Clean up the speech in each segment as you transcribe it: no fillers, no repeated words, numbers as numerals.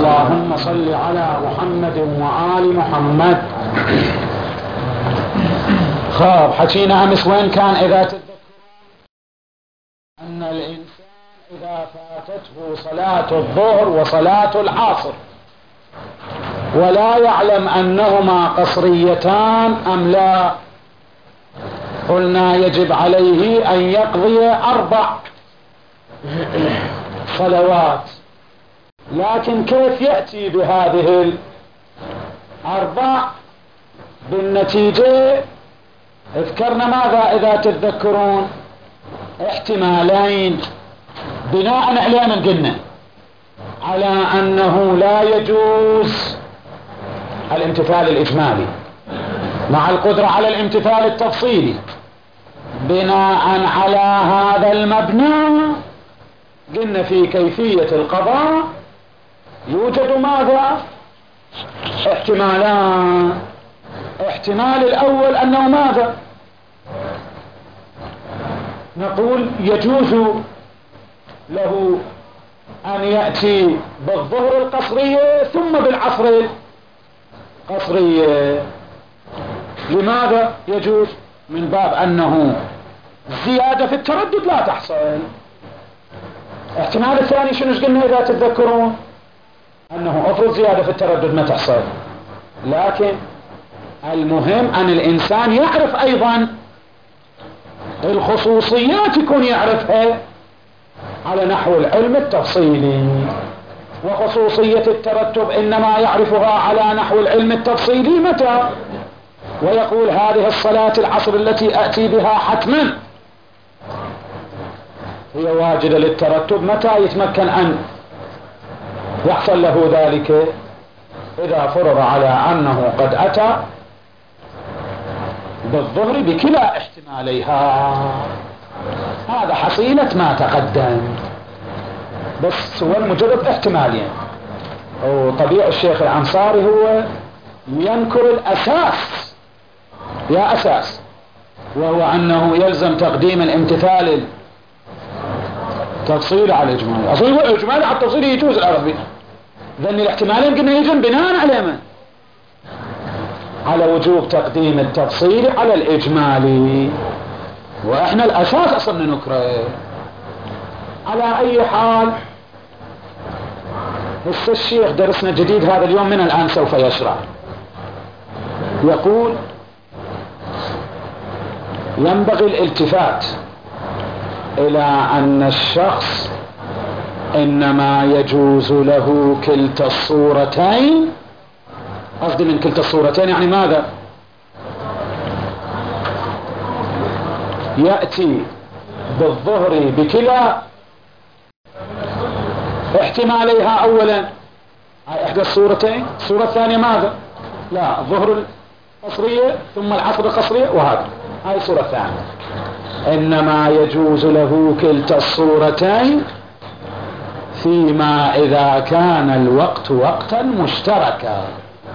اللهم صل على محمد وآل محمد. خاب حكينا أمس وين كان؟ إذا تذكرون أن الإنسان إذا فاتته صلاة الظهر وصلاة العصر ولا يعلم أنهما قصريتان أم لا، قلنا يجب عليه أن يقضي 4 صلوات. لكن كيف يأتي بهذه 4 بالنتيجة؟ اذكرنا ماذا إذا تتذكرون؟ احتمالين بناء علينا قلنا على أنه لا يجوز الامتثال الإجمالي مع القدرة على الامتثال التفصيلي. بناء على هذا المبنى قلنا في كيفية القضاء يوجد ماذا؟ احتمالان. احتمال الأول أنه ماذا؟ نقول يجوز له أن يأتي بالظهر القصرية ثم بالعصر القصرية. لماذا يجوز؟ من باب أنه زيادة في التردد لا تحصل. احتمال الثاني شنو قلنا إذا تتذكرون؟ أنه أفرض زيادة في التردد ما تحصل. لكن المهم أن الإنسان يعرف أيضا الخصوصيات، يكون يعرفها على نحو العلم التفصيلي. وخصوصية الترتب إنما يعرفها على نحو العلم التفصيلي متى؟ ويقول هذه الصلاة العصر التي أتي بها حتما هي واجدة للترتب. متى يتمكن أن يحصل له ذلك؟ إذا فرض على أنه قد أتى بالظهر بكلا احتماليها. هذا حصيلة ما تقدم، بس هو المجرد احتمالين. وطبيعي الشيخ الأنصاري هو ينكر الأساس، يا أساس، وهو أنه يلزم تقديم الامتثال التفصيل على الإجمالي. أصلا هو الإجمالي على التفصيل يجوز العربي. ذن الاحتمالين قلنا يجب بناء على من؟ على وجوب تقديم التفصيل على الإجمالي، وإحنا الأساس أصلا نكره. على أي حال هسه الشيخ درسنا جديد هذا اليوم من الآن سوف يشرح. يقول ينبغي الالتفات إلى أن الشخص إنما يجوز له كلتا الصورتين. قصدي من كلتا الصورتين يعني ماذا؟ يأتي بالظهر بكلا احتماليها. أولا هاي إحدى الصورتين. الصورة الثانية ماذا؟ لا، الظهر القصرية ثم العصر القصرية، وهذا هاي الصورة الثانية. إنما يجوز له كلتا الصورتين فيما إذا كان الوقت وقتا مشتركا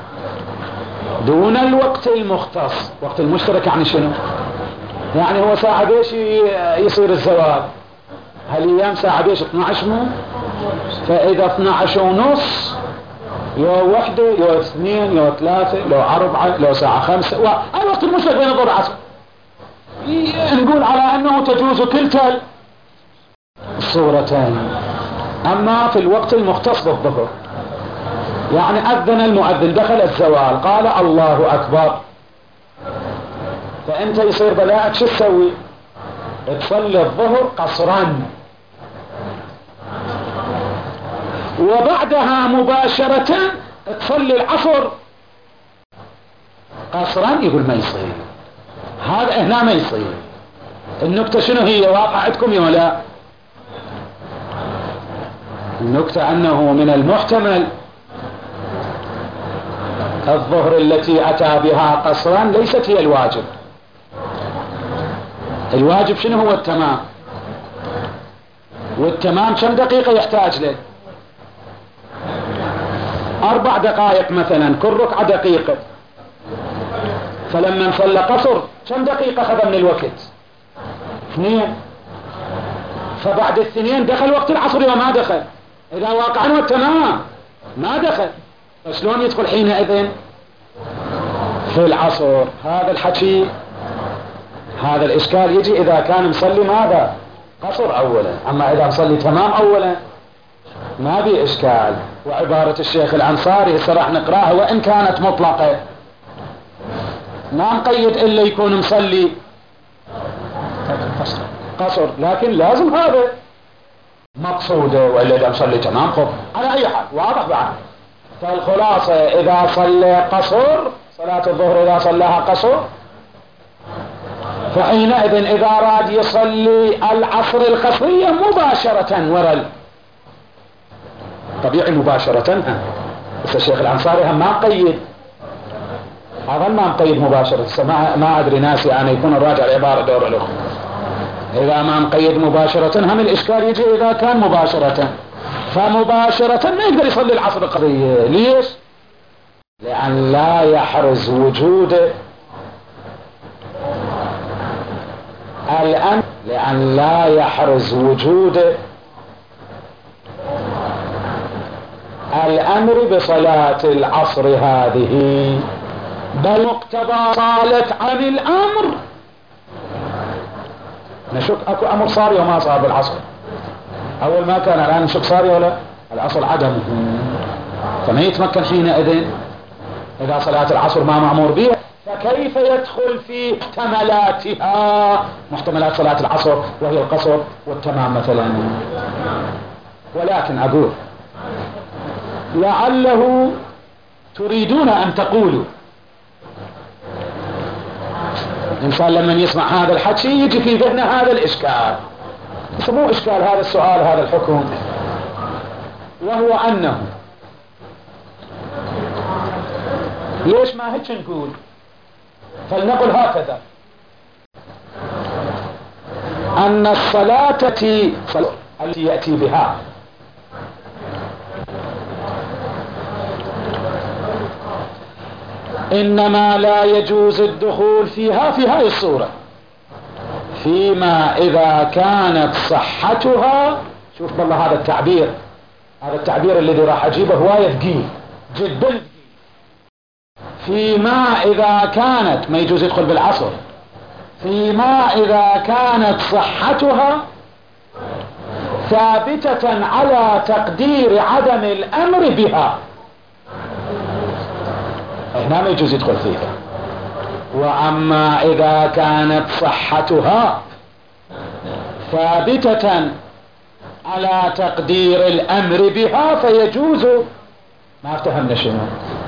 دون الوقت المختص. وقت المشترك يعني شنو؟ يعني هو ساعة بيش يصير الزوال؟ هالأيام ساعة بيش 12 مو؟ فإذا 12 ونص يو 1 يو 2 يو 3 يو 4 يو ساعة 5 الوقت المشترك بين الظهر والعصر. نقول على أنه تجوز كلتا الصورتين. أما في الوقت المختص بالظهر يعني أذن المؤذن دخل الزوال قال الله أكبر، فأنت يصير بلاءك شو تسوي؟ تصلي الظهر قصرا، وبعدها مباشرة تصلي العصر قصرا. يقول ما يصير هذا، هنا ما يصير. النكتة شنو هي؟ واقعتكم يا لا؟ النكتة أنه من المحتمل الظهر التي أتى بها قصرا ليست هي الواجب. الواجب شنو هو؟ التمام. والتمام كم دقيقة يحتاج له؟ 4 دقائق مثلا، كل ركعة دقيقة. فلما نصلى قصر كم دقيقة أخذ من الوقت؟ 2. فبعد 2 دخل وقت العصر وما دخل. إذا واقعا والتمام ما دخل، فشلون يدخل حينئذ في العصر؟ هذا الحكي، هذا الإشكال يجي إذا كان مصلي ماذا؟ قصر أولا. أما إذا مصلي تمام أولا ما بي إشكال. وعبارة الشيخ الأنصاري هسه راح نقراها وإن كانت مطلقة، ما نقيد إلا يكون مصلي قصر، لكن لازم هذا مقصوده، وإلا إذا مصلي تمام خب على أي حال واضح بعد. فالخلاصة إذا صلى قصر، صلاة الظهر إذا صلىها قصر، فحينئذ إذا أراد يصلي العصر القصرية مباشرة وراء طبيعي مباشرة. بس الشيخ الأنصاري هم ما قيد، أظن ما مقيد مباشرة، ما أدري ناسي أنا، يكون الراجع العبارة دور الأخرى. إذا ما مقيد مباشرة هم الإشكال يجي إذا كان مباشرة، فمباشرة ما يقدر يصلي العصر القضية. ليش؟ لأن لا يحرز وجود الأمر، لأن لا يحرز وجود الأمر بصلاة العصر هذه، بل مقتضى صالت عن الأمر. نشك أكو أمر صار وما صار بالعصر، أول ما كان، الآن نشك صار ولا العصر عدم، فما يتمكن حينئذ إذا صلاة العصر ما مأمور بها، فكيف يدخل في محتملاتها، محتملات صلاة العصر وهي القصر والتمام مثلا. ولكن أقول لعله تريدون أن تقولوا، الإنسان لما يسمع هذا الحكي يجي في ذهنه هذا الإشكال، بس مو إشكال هذا السؤال، هذا الحكم، وهو أنه ليش ما هيك نقول؟ فلنقل هكذا، أن الصلاة التي يأتي بها إنما لا يجوز الدخول فيها في هذه الصورة، فيما إذا كانت صحتها، شوف بالله هذا التعبير، هذا التعبير الذي راح أجيبه هواية ثقيل جدا، فيما إذا كانت، ما يجوز يدخل بالعصر، فيما إذا كانت صحتها ثابتة على تقدير عدم الأمر بها، هنا ما يجوز يدخل فيها. وأما إذا كانت صحتها ثابتة على تقدير الأمر بها فيجوز. ما افتهمنا شنو؟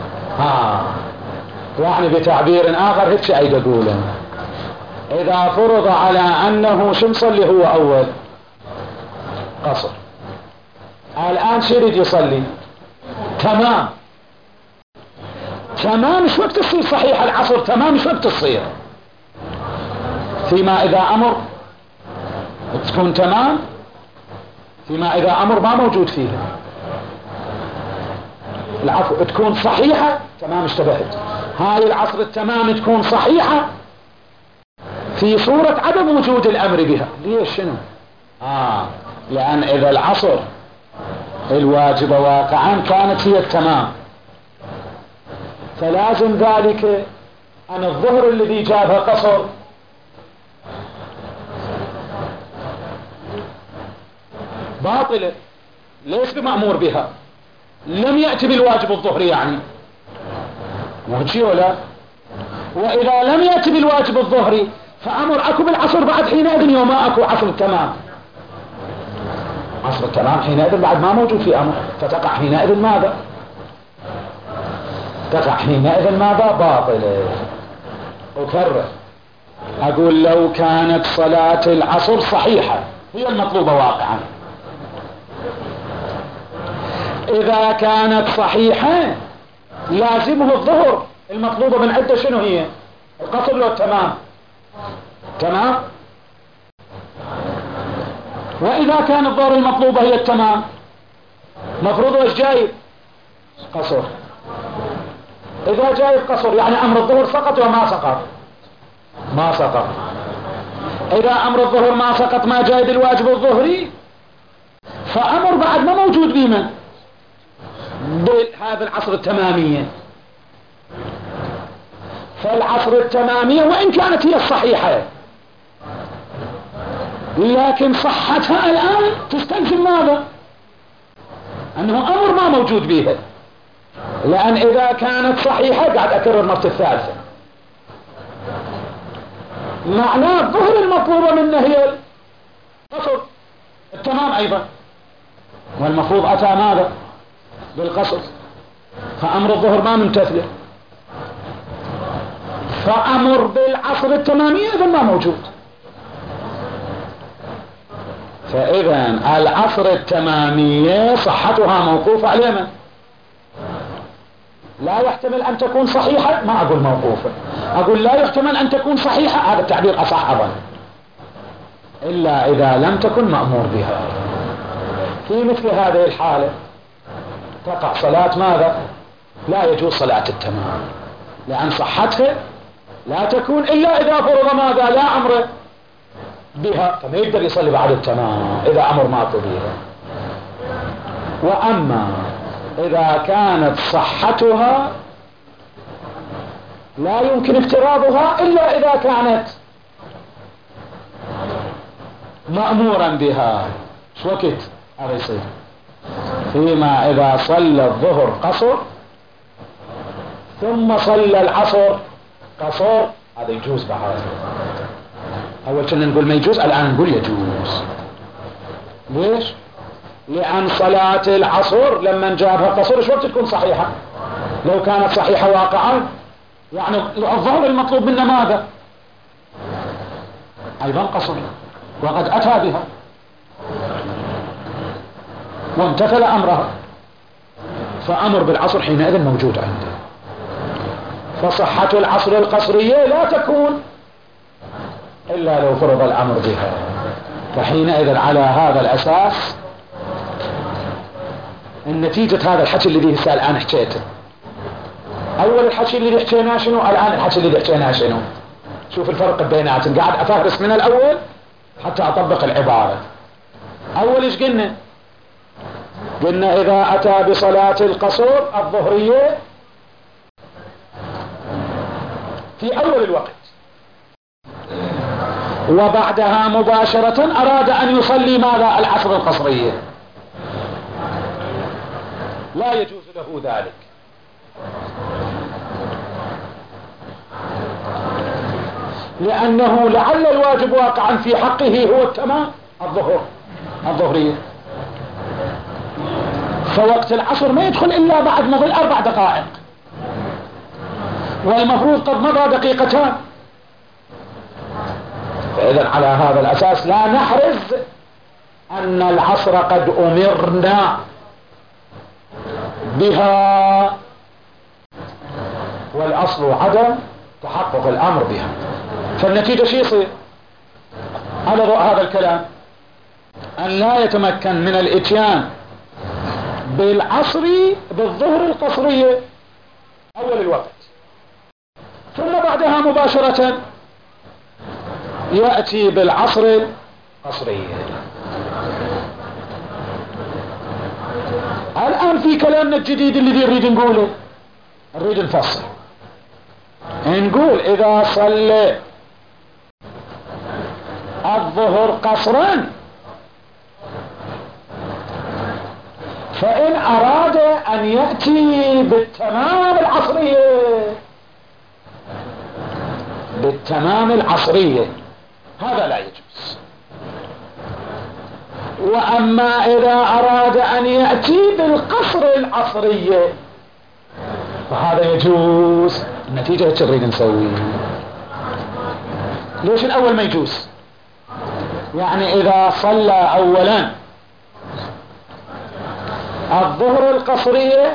يعني بتعبير آخر هيك شيء أقوله، إذا فرض على أنه شو مصلي هو أول قصر، الآن شو يريد يصلي تمام، تمام مش وقت تصير صحيح العصر، تمام مش وقت تصير، فيما إذا أمر تكون تمام، فيما إذا أمر ما موجود فيها، العفو تكون صحيحة تمام، اشتبهت، هاي العصر التمام تكون صحيحة في صورة عدم وجود الأمر بها. ليش شنو؟ لأن إذا العصر الواجبة واقعا كانت هي التمام، فلازم ذلك أن الظهر الذي جابها قصر باطلة، ليس بمأمور بها، لم يأتي بالواجب الظهري يعني وهجي ولا. وإذا لم يأتي بالواجب الظهري فأمر أكو بالعصر بعد حينئذ، يوم أكو عصر التمام، عصر التمام حينئذ بعد ما موجود في أمر، فتقع حينئذ ماذا؟ تقع حينئذ ماذا؟ باطلة. أكرر أقول لو كانت صلاة العصر صحيحة هي المطلوبة واقعا، إذا كانت صحيحة لازمه الظهر، المطلوبة من عدة شنو هي؟ القصر لو التمام، تمام. وإذا كان الظهر المطلوبة هي التمام، مفروض وش جايب؟ قصر. إذا جايب قصر يعني أمر الظهر سقط وما سقط؟ ما سقط. إذا أمر الظهر ما سقط، ما جايب الواجب الظهري، فأمر بعد ما موجود بمن؟ بالعصر التمامية. فالعصر التمامية وإن كانت هي الصحيحة لكن صحتها الآن تستلزم ماذا؟ أنه أمر ما موجود بها، لأن إذا كانت صحيحة قاعد أكرر مرة الثالثة معناه الظهر المطلوبة منه هي القصر التمام أيضا، والمفروض أتى ماذا؟ بالقصر، فأمر الظهر ما ممتثل، فأمر بالعصر التمامية إذن ما موجود. فإذا العصر التمامية صحتها موقوفة على من؟ لا يحتمل أن تكون صحيحة، ما أقول موقوفة، أقول لا يحتمل أن تكون صحيحة، هذا التعبير أصح أظن، إلا إذا لم تكن مأمور بها. في مثل هذه الحالة تقع صلاة ماذا؟ لا يجوز صلاة التمام، لأن صحتها لا تكون إلا إذا فرض ماذا؟ لا أمر بها، فما يقدر يصلي بعد التمام إذا أمر ما بها. وأما إذا كانت صحتها لا يمكن افتراضها إلا إذا كانت مأمورا بها، شو وقت هذا يصير؟ فيما إذا صلى الظهر قصر ثم صلى العصر قصر، هذا يجوز بعد. أول كنا نقول ما يجوز، الآن نقول يجوز. ليش؟ لأن صلاة العصر لما جابها قصر شو وقت تكون صحيحة؟ لو كانت صحيحة واقعا يعني الظهر المطلوب منا ماذا؟ أيضا قصر، وقد أتى بها وامتثل أمرها، فأمر بالعصر حينئذ موجود عنده. فصحة العصر القصرية لا تكون إلا لو فرض الأمر بها. فحينئذ على هذا الأساس النتيجة هذا الحكي الذي هسه الآن حكيته، أول الحكي الذي حكيناه شنو؟ الآن الحكي الذي حكيناه شنو؟ شوف الفرق بيناتهم، قاعد أفهرس من الأول حتى أطبق العبارة. أول إيش قلنا؟ قلنا إذا أتى بصلاة القصر الظهرية في أول الوقت وبعدها مباشرة أراد أن يصلي ماذا؟ العصر القصرية، لا يجوز له ذلك، لأنه لعل الواجب واقعا في حقه هو التمام الظهرية، فوقت العصر ما يدخل إلا بعد مضي 4 دقائق، والمفروض قد مضى دقيقتان. فإذا على هذا الأساس لا نحرز أن العصر قد أمرنا بها، والأصل عدم تحقق الأمر بها. فالنتيجة شو يصير على ضوء هذا الكلام؟ أن لا يتمكن من الإتيان بالظهر القصرية أول الوقت، ثم بعدها مباشرة يأتي بالعصر القصرية. الآن في كلامنا الجديد الذي نريد نقوله، نريد نفصل، نقول إذا صلى الظهر قصرا فإن أراد أن يأتي بالتمام العصرية هذا لا يجوز. وأما إذا أراد أن يأتي بالقصر العصرية فهذا يجوز. النتيجة ايش نريد نسوي؟ ليش الأول ما يجوز؟ يعني إذا صلى أولا الظهر القصرية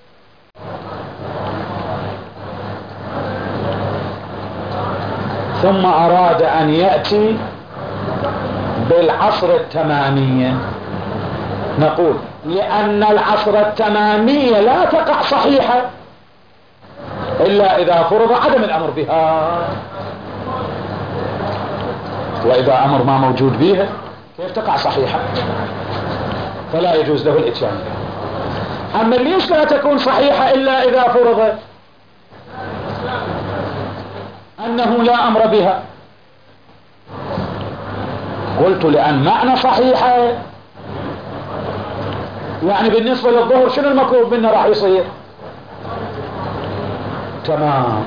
ثم أراد أن يأتي بالعصر التمامية، نقول لأن العصر التمامية لا تقع صحيحة إلا إذا فرض عدم الأمر بها، وإذا أمر ما موجود بها كيف تقع صحيحة؟ فلا يجوز له الإتيان بها. أما ليش لا تكون صحيحة إلا إذا فرض أنه لا أمر بها؟ قلت لأن معنى صحيحة يعني بالنسبة للظهر شنو المطلوب منه راح يصير؟ تمام.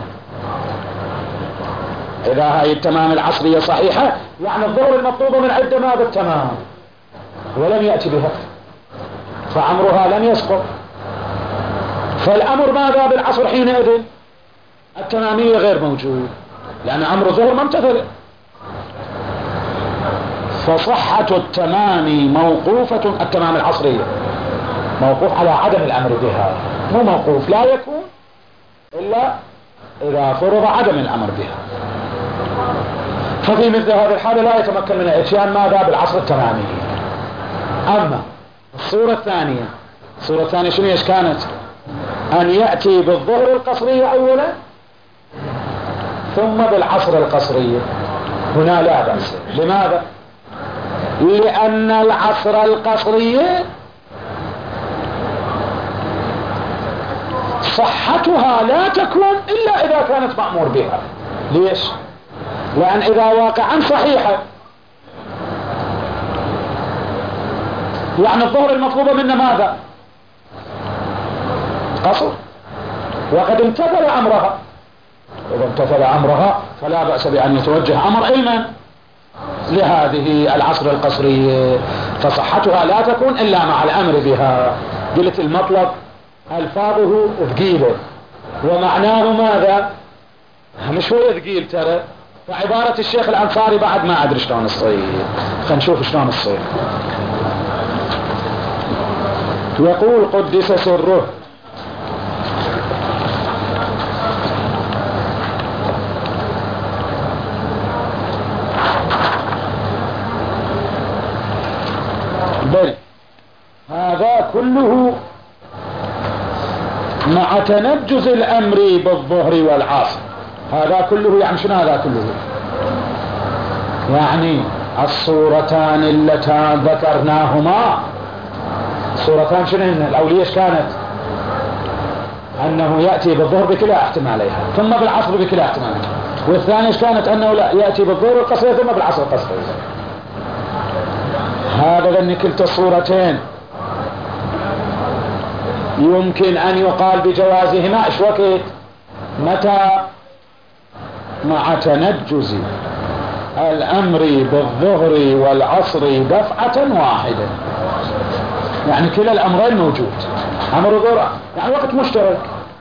إذا هاي التمام العصرية صحيحة يعني الظهر المطلوبة من عدة ماذا التمام، ولم يأتي بها فأمرها لم يسقط. فالأمر ماذا بالعصر حينئذ؟ التمامية غير موجود لأن أمر الظهر ما امتثل. فصحة التمام موقوفة، التمام العصرية موقوف على عدم الأمر بها، مو موقوف لا يكون إلا إذا فرض عدم الأمر بها. ففي مثل هذه الحالة لا يتمكن من الاتيان ماذا بالعصر التمامي. أما الصورة الثانية، الصورة الثانية شنو ايش كانت؟ أن يأتي بالظهر القصرية أولا ثم بالعصر القصرية. هنا لا بأس. لماذا؟ لأن العصر القصرية صحتها لا تكون إلا إذا كانت مأمور بها. ليش؟ لأن إذا واقعا صحيحة يعني الظهر المطلوبة منا ماذا؟ قصر، وقد امتثل أمرها. إذا امتثل أمرها فلا بأس بأن يتوجه أمر علما لهذه العصر القصرية، فصحتها لا تكون إلا مع الأمر بها. قلت المطلب ألفاظه ثقيلة ومعناه ماذا؟ مش هو ثقيل ترى. فعبارة الشيخ الأنصاري بعد ما أدري شلون الصير، خلينا نشوف شلون الصير. يقول قدس سره بل هذا كله مع تنجز الأمر بالظهر والعصر. هذا كله يعني شنو هذا كله؟ يعني الصورتان اللتان ذكرناهما، صورتان شنو هن؟ الأولية كانت أنه يأتي بالظهر بكلا احتمالها ثم بالعصر بكلا احتمالها، والثانية كانت أنه لا يأتي بالظهر القصرية ثم بالعصر القصرية. هذا لأن كلتا الصورتين يمكن أن يقال بجوازهما. إيش وقت؟ متى؟ مع تنجز الأمر بالظهر والعصر دفعة واحدة. يعني كلا الأمرين موجود، أمر ظهر يعني وقت مشترك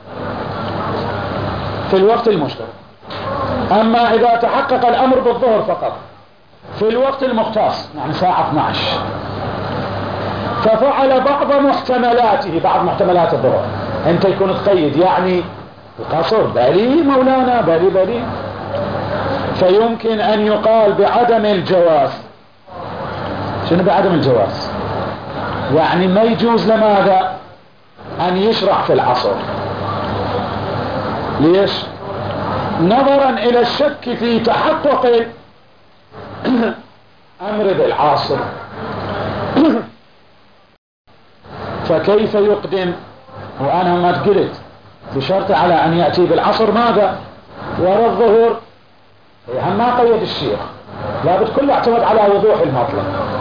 في الوقت المشترك. أما إذا تحقق الأمر بالظهر فقط في الوقت المختص يعني ساعة 12 ففعل بعض محتملاته، بعض محتملات الظهر، انت يكون تقيد يعني القصر بالي مولانا بالي فيمكن أن يقال بعدم الجواز. شنو بعدم الجواز؟ يعني ما يجوز لماذا أن يشرع في العصر. ليش؟ نظرا إلى الشك في تحقق أمر بالعاصر. فكيف يقدم وأنا ما قلت بشرط على أن يأتي بالعصر ماذا وراء الظهور؟ هم ما قيد الشيخ، لابد كله اعتمد على وضوح المطلب.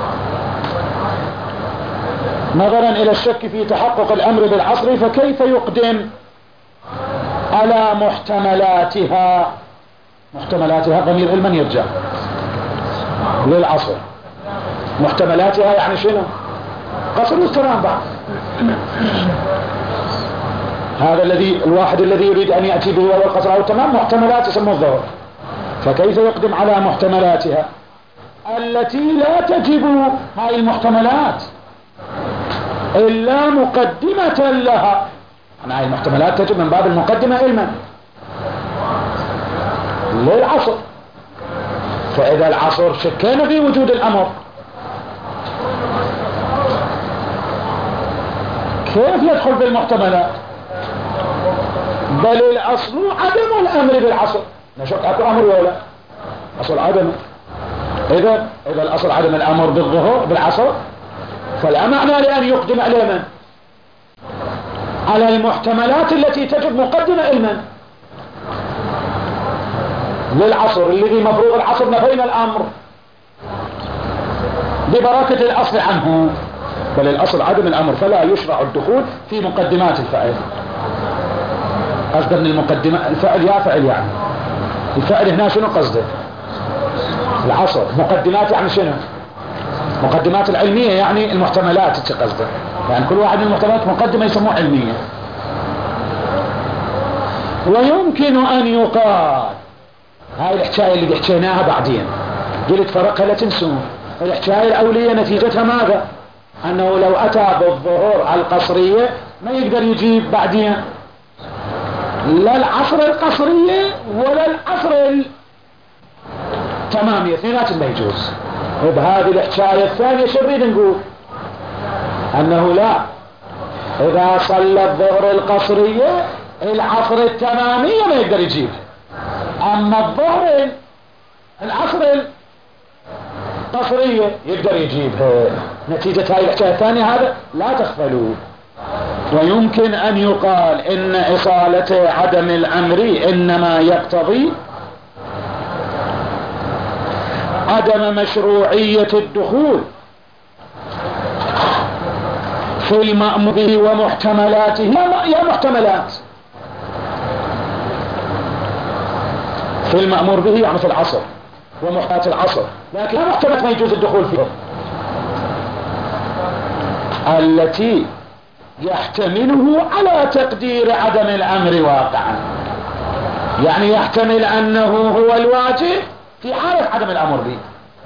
نظرا إلى الشك في تحقق الأمر بالعصر فكيف يقدم على محتملاتها. محتملاتها ضمير علما يرجع للعصر. محتملاتها يعني شنو؟ قصر والتمام بعد. هذا الواحد الذي يريد أن يأتي به هو القصر أو التمام، محتملات يسمى الظهر. فكيف يقدم على محتملاتها التي لا تجب هاي المحتملات إلا مقدمة لها. أنا هاي المحتملات تجب من باب المقدمة علما للعصر. فإذا العصر شكينا في وجود الأمر كيف يدخل بالمحتملات؟ بل الأصل عدم الأمر بالعصر. نشك أكو أمر ولا أصل عدم. إذا الأصل عدم الأمر بالظهور بالعصر فلا معنى لأن يقدم على من؟ على المحتملات التي تجب مقدمة علما للعصر الذي مفروض العصر نفينا الأمر ببركة الأصل عنه، بل الأصل عدم الأمر، فلا يشرع الدخول في مقدمات الفعل. قصد من المقدمة الفعل يا فعل، يعني الفعل هنا شنو قصده؟ العصر. مقدمات يعني شنو؟ مقدمات العلمية، يعني المحتملات قصده، يعني كل واحد من المحتملات مقدمة يسموه علمية. ويمكن أن يقال، هاي الحكاية اللي حكيناها بعدين قلت فرقها لا تنسون، الحكاية الأولية نتيجتها ماذا؟ أنه لو أتى بالظهور القصرية ما يقدر يجيب بعدين لا العصر القصرية ولا العصر التمامية، اثنيناتهم ما يجوز. وبهذه الحكاية الثانية شو نريد نقول؟ أنه لا، إذا صلى الظهر القصرية العصر التمامية ما يقدر يجيب، أما الظهر العصر القصرية يقدر يجيبها. نتيجة هاي الحكاية الثانية هذا لا تغفلوا. ويمكن أن يقال إن إصالة عدم الأمر إنما يقتضي عدم مشروعية الدخول في المأمور به ومحتملاته. يا محتملات في المأمور به يعني في العصر ومحتملات العصر، لكن لا محتملات ما يجوز الدخول فيها التي يحتمله على تقدير عدم الأمر واقعا، يعني يحتمل أنه هو الواجب في حالة عدم الأمر به.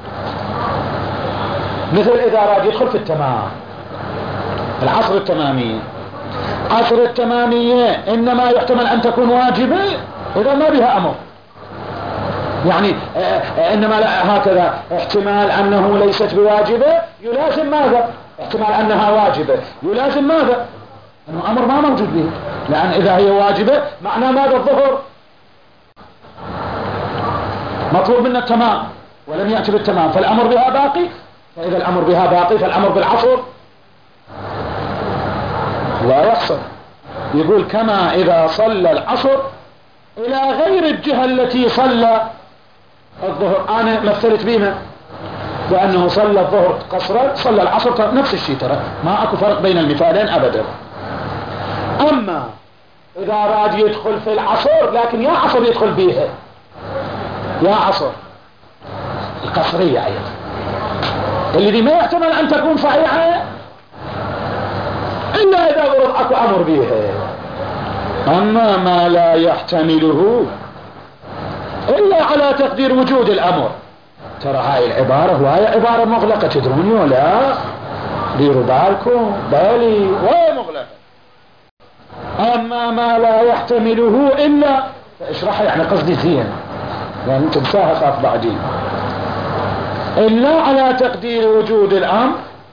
مثل إذا راد يدخل في التمام، العصر التمامية، عصر التمامية إنما يحتمل أن تكون واجبة إذا ما بها أمر، يعني إنما لا هكذا احتمال أنه ليست بواجبة يلازم ماذا؟ احتمال أنها واجبة يلازم ماذا؟ أنه أمر ما موجود به، لأن إذا هي واجبة معناه ماذا؟ الظهر مطلوب منا التمام ولم يأتي بالتمام، فالأمر بها باقي، فإذا الأمر بها باقي فالأمر بالعصر لا يحصل. يقول كما إذا صلى العصر إلى غير الجهة التي صلى الظهر. أنا مثلت بما لأنه صلى الظهر قصرا صلى العصر نفس الشيء، ترى ما أكو فرق بين المثالين أبدا. أما إذا راد يدخل في العصر لكن يا عصر يدخل بيها، يا عصر القصرية أيضا الذي ما يحتمل أن تكون صحيحة إلا إذا ورد أكو أمر بيها. أما ما لا يحتمله إلا على تقدير وجود الأمر، ترى هاي العبارة وهي عبارة مغلقة تدروني ولا؟ ديروا بالكم بالي وهي مغلقة. أما ما لا يحتمله إلا، اشرحها يعني قصدي زين يعني انت تنساها خاف بعدين، إلا على تقدير وجود الأمر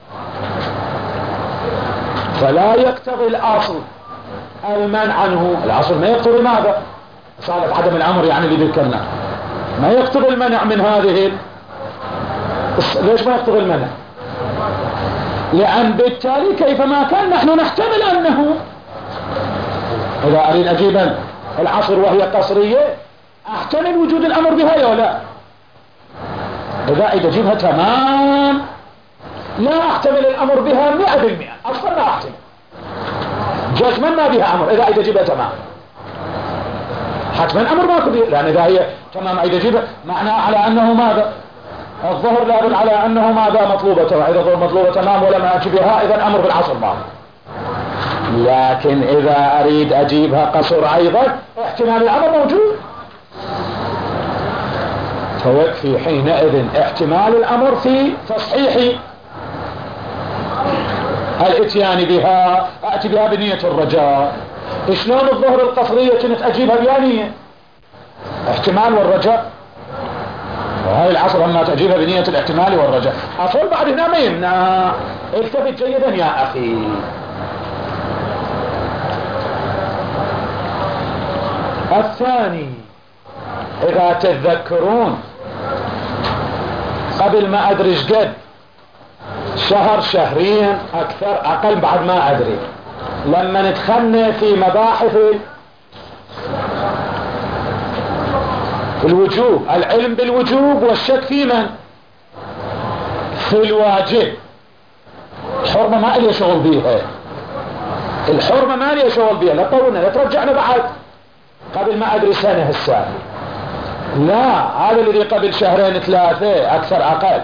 فلا يقتضي الأصل المنع عنه. الأصل ما يقتضي ماذا؟ صالة عدم الأمر يعني اللي ذكرنا ما يقتضي المنع من هذه. ليش ما يقتضي المنع؟ لأن بالتالي كيفما كان نحن نحتمل أنه إذا أريد أجيبا العصر وهي قصرية أحتمل وجود الأمر بها ولا لا؟ إذا أجيبها تمام لا أحتمل الأمر بها 100%، أصلا لا أحتمل جزما ما بها أمر. إذا أجيبها تمام حتما أمر ما كبير، لأن إذا هي تمام أجيبها معناه على أنه ماذا؟ الظهر لابد على أنه ماذا؟ مطلوبة، وإذا ظهر مطلوبة تمام ولما أجيبها إذا أمر بالعصر بعض. لكن إذا أريد أجيبها قصر أيضا احتمال الأمر موجود، فيكفي حينئذ احتمال الأمر في تصحيح الاتيان بها. أأتي بها بنية الرجاء. شلون الظهر القصرية كنت أجيبها بيانية احتمال والرجاء، وهاي العصر أما تجيبها بنية الاحتمال والرجاء. أصل بعد هنا ما يمنع. التفت جيدا يا أخي. الثاني إذا تتذكرون قبل ما أدري قد شهر شهرين أكثر أقل بعد ما أدري لما ندخلنا في مباحث الوجوب، العلم بالوجوب والشك في من؟ في الواجب. الحرمة ما لي شغل بيها، الحرمة ما لي شغل بيها، لا طولنا لا ترجعنا بعد قبل ما أدري سنة هالسنة، لا هذا الذي قبل شهرين ثلاثة أكثر أقل.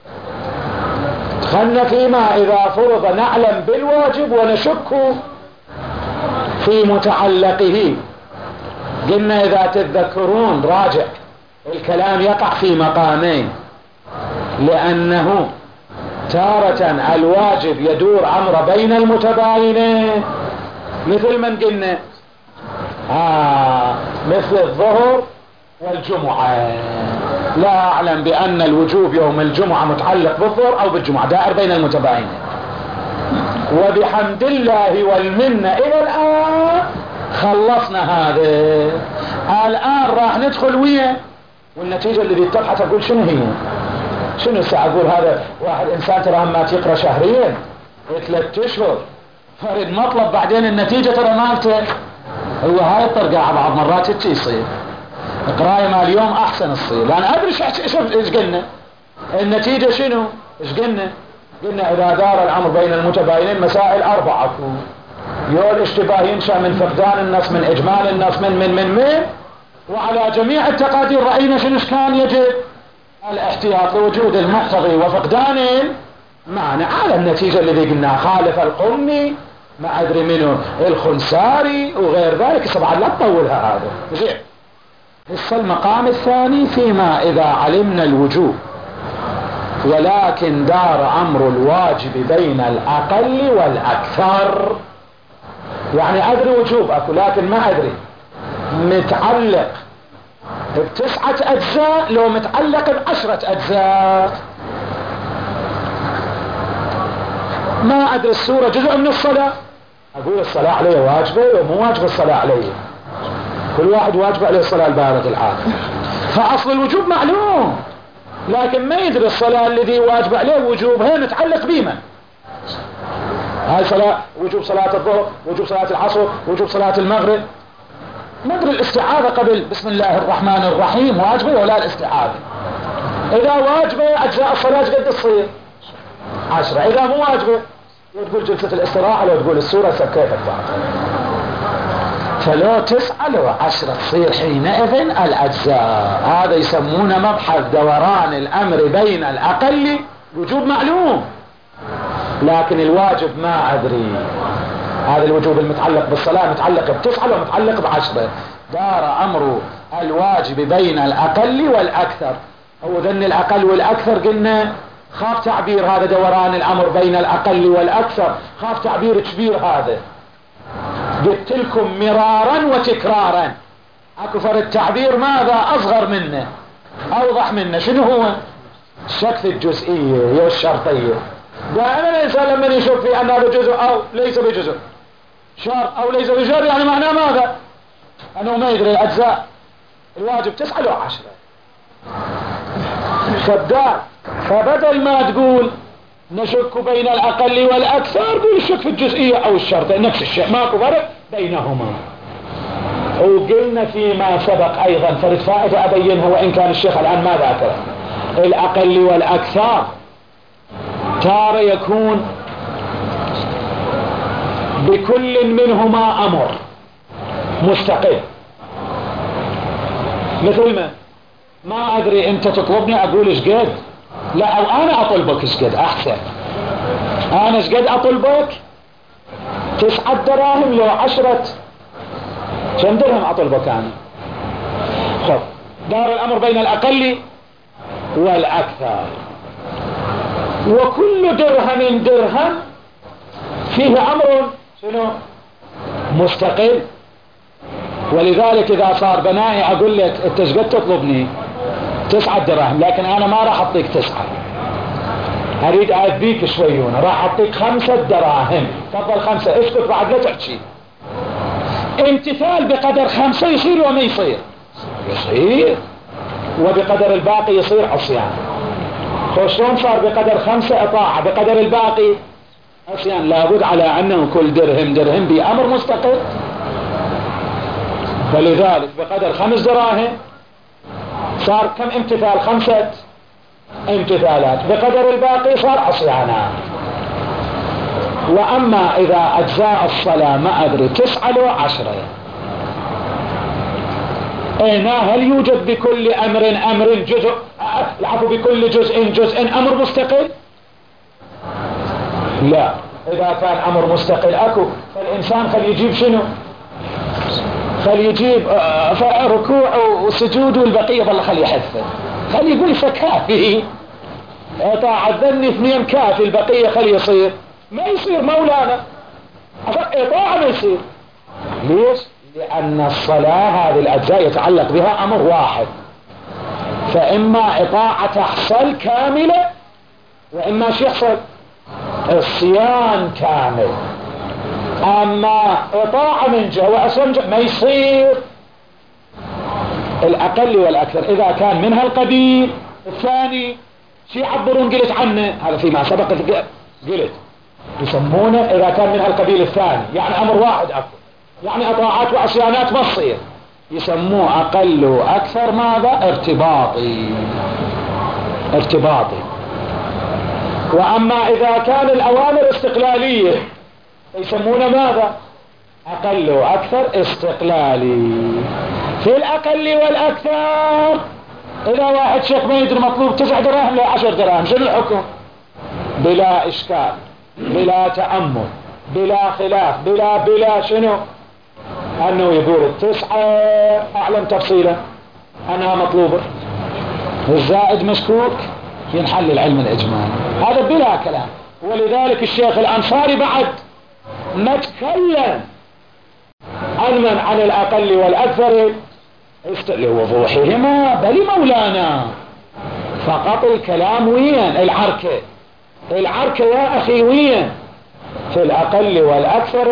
دخلنا فيما إذا فرض نعلم بالواجب ونشك في متعلقه. قلنا إذا تتذكرون راجع الكلام يقع في مقامين، لأنه تارة الواجب يدور أمر بين المتباينين مثل من قلنا مثل الظهر والجمعة. لا أعلم بأن الوجوب يوم الجمعة متعلق بالظهر أو بالجمعة، دائر بين المتباينين. وبحمد الله والمنة إلى الآن خلصنا هذا. الآن راح ندخل ويا والنتيجة اللي تبحث أقول شنو هي؟ شنو سأقول هذا واحد إنسان ترى ما تقرأ شهرين 3 أشهر فرد مطلب، بعدين النتيجة ترى مالته هو هاي الطرقة. على بعض مرات هيك يصير قراية مال اليوم أحسن تصير، لأن أدري إيش قلنا النتيجة شنو؟ إيش قلنا إذا دار الأمر بين المتباينين مسائل 4 يول اشتباه ينشأ من فقدان النص، من إجمال النص، من وعلى جميع التقادير رأينا شنو كان يجب الاحتياط لوجود المقتضي وفقدان معنى. على النتيجة الذي قلنا خالف القمي ما أدري منه الخنساري وغير ذلك. طبعا لا تطولها هذا زين. هسه المقام الثاني فيما إذا علمنا الوجوب ولكن دار أمر الواجب بين الأقل والأكثر. يعني أدري وجوب أكو لكن ما أدري متعلق ب9 أجزاء لو متعلق ب10 أجزاء. ما أدري السورة جزء من الصلاة، أقول الصلاة عليه واجبة ومو واجبة الصلاة عليه، كل واحد واجب عليه الصلاة البالغ العاقل. فأصل الوجوب معلوم لكن ما يدري الصلاة الذي واجب عليه وجوبها متعلق بمن. هاي صلاة وجوب صلاة الظهر، وجوب صلاة العصر، وجوب صلاة المغرب. ما ادري الاستعاذة قبل بسم الله الرحمن الرحيم واجبة ولا الاستعاذة؟ إذا واجبة أجزاء الصلاة قد تصير 10، إذا مو واجبة وتقول جلسة الاستراحة لو تقول السورة كيفك بعض. فلو 9 لو 10 تصير حينئذ الأجزاء. هذا يسمونه مبحث دوران الأمر بين الأقل. وجوب معلوم لكن الواجب ما أدري. هذا الوجوب المتعلق بالصلاة متعلق ب9 لو متعلق ب10. دار أمر الواجب بين الأقل والأكثر. هو ذن الأقل والأكثر قلنا خاف تعبير هذا دوران الأمر بين الأقل والأكثر، خاف تعبير كبير هذا. قلت لكم مرارا وتكرارا اكو فرق تعبير ماذا اصغر منه اوضح منه. شنو هو؟ الشك في الجزئية والشرطية. دائما الانسان لما يشك في ان هذا جزء او ليس بجزء، شرط او ليس بشرط، يعني معناه ماذا؟ انه ما يدري اجزاء الواجب 9 لو 10. فبدل ما تقول نشك بين الأقل والأكثر قول الشك في الجزئية أو الشرط، نفس الشيء ماكو فرق بينهما. وقلنا فيما سبق أيضا فرد فائدة أبينها وإن كان الشيخ الآن ما ذاكره. الأقل والأكثر تارة يكون بكل منهما أمر مستقل. مثل ما أدري أنت تطلبني أقول إيش قد، لا أو أنا أطلبك إيش قد أحسن. أنا إيش قد أطلبك 9 دراهم لو 10 كم درهم أطلبك أنا؟ خب دار الأمر بين الأقل والأكثر. وكل درهم فيه أمر شنو؟ مستقل. ولذلك إذا صار بنائي أقول لك أنت إيش قد تطلبني 9 دراهم لكن أنا ما راح أعطيك 9، أريد أعذبيك شوي هنا، راح أعطيك 5 دراهم. تفضل 5 اسكت بعد لا تحكي. امتثال بقدر 5 يصير وما يصير؟ يصير. وبقدر الباقي يصير عصيان. شلون صار بقدر 5 إطاعة بقدر الباقي عصيان لابد على أنه كل درهم بأمر مستقل، فلذلك بقدر 5 دراهم صار كم امتثال؟ 5 امتثالات، بقدر الباقي صار عصيانات. وأما إذا أجزاء الصلاة ما أدري 9 أو 10، هنا هل يوجد بكل أمر جزء، العفو، بكل جزء أمر مستقل؟ لا. إذا كان أمر مستقل أكو، فالإنسان خل يجيب شنو؟ خل يجيب ركوع وسجود والبقية والله خل يحفظ، خل يقول فكافي طاعة ذني 2 كافي، البقية خل يصير. ما يصير مولانا، إطاعة ما يصير. ليش؟ لأن الصلاة هذه الأجزاء يتعلق بها أمر واحد، فإما إطاعة تحصل كاملة، وإما شو يحصل؟ الصيام كامل. أما إطاعة من جهة وعصيان من جهة ما يصير. الأقل والأكثر إذا كان منها القبيل. الثاني شي يعبرون قلت عنه، هذا فيما سبق قلت يسمونه إذا كان منها القبيل الثاني، يعني أمر واحد أكثر، يعني أطاعات وعصيانات ما تصير، يسموه أقل وأكثر ماذا؟ ارتباطي. وأما إذا كان الأوامر استقلالية يسمونه ماذا؟ أقل وأكثر استقلالي. في الأقل والأكثر إذا واحد شيخ ما يدري مطلوب 9 دراهم لا 10 دراهم، شنو الحكم؟ بلا إشكال، بلا تأمل، بلا خلاف، بلا شنو؟ أنه يقول 9 أعلم تفصيلا أنها مطلوبة، الزائد مشكوك، ينحل العلم الإجمالي، هذا بلا كلام. ولذلك الشيخ الأنصاري بعد ما تكلم عن الأقل والأكثر لوضوحهما، بل مولانا فقط الكلام وين؟ العركة يا أخي وين؟ في الأقل والأكثر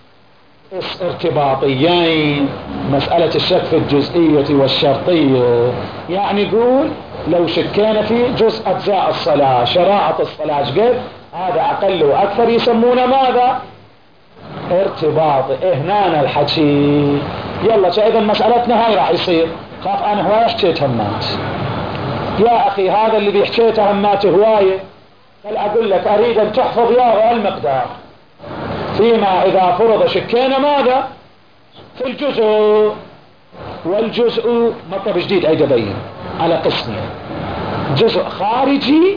ارتباطيين، مسألة الشك في الجزئية والشرطية. يعني يقول لو شكينا في جزء أجزاء الصلاة، شرائط الصلاة قد هذا أقل وأكثر يسمونه ماذا؟ ارتباطي. هنا الحكي يلا إذا مسألتنا هاي راح يصير. خاف أنا هواية حكيت همات يا أخي، هذا اللي بيحكيته همات هواية، بل أقول لك أريد أن تحفظ يا المقدار. فيما إذا فرض شكينا ماذا؟ في الجزء، والجزء مطلب جديد أيضا بين على قسمين، جزء خارجي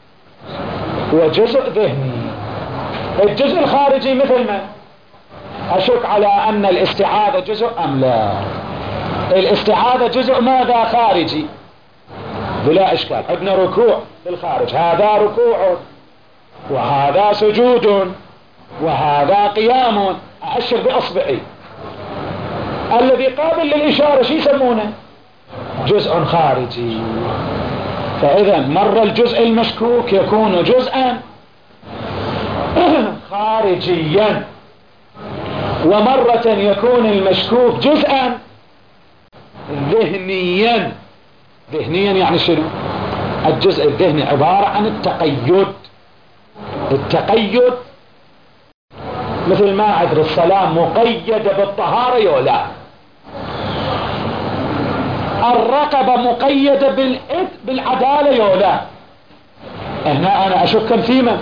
وجزء ذهني. الجزء الخارجي مثل ما أشك على أن الاستعاذة جزء أم لا؟ الاستعاذة جزء ماذا؟ خارجي بلا إشكال. عندنا ركوع بالخارج، هذا ركوع وهذا سجود وهذا قيام، أشر بأصبعي، الذي قابل للإشارة شو يسمونه؟ جزء خارجي. فإذا مر الجزء المشكوك يكون جزءا خارجيا، ومرة يكون المشكوك جزءا ذهنيا. يعني شنو؟ الجزء الذهني عبارة عن التقيد مثل ما عذر الصلاة مقيدة بالطهارة ولا لا؟ الرقبة مقيدة بالعدالة ولا لا؟ هنا أنا أشك في من؟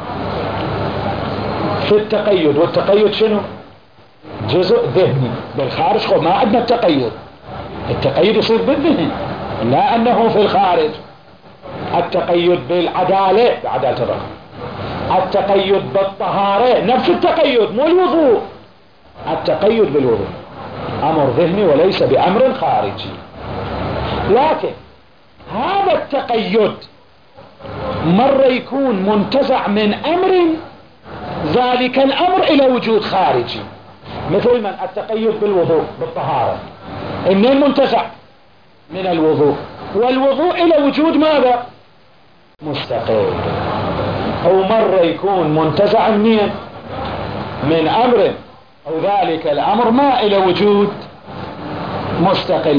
في التقيد. والتقيد شنو؟ جزء ذهني بالخارج. خب ما عندنا التقيد يصير بالذهن، لا أنه في الخارج. التقيد بالعدالة، بعدالة الرقبة، التقيد بالطهارة، نفس التقيد مو الوضوء، التقيد بالوضوء أمر ذهني وليس بأمر خارجي. لكن هذا التقيد مرة يكون منتزع من أمر ذلك الأمر إلى وجود خارجي، مثل من التقيد بالوضوء بالطهارة، إنه منتزع من الوضوء، والوضوء إلى وجود ماذا؟ مستقل. أو مرة يكون منتزع من أمر أو ذلك الأمر ما إلى وجود مستقل،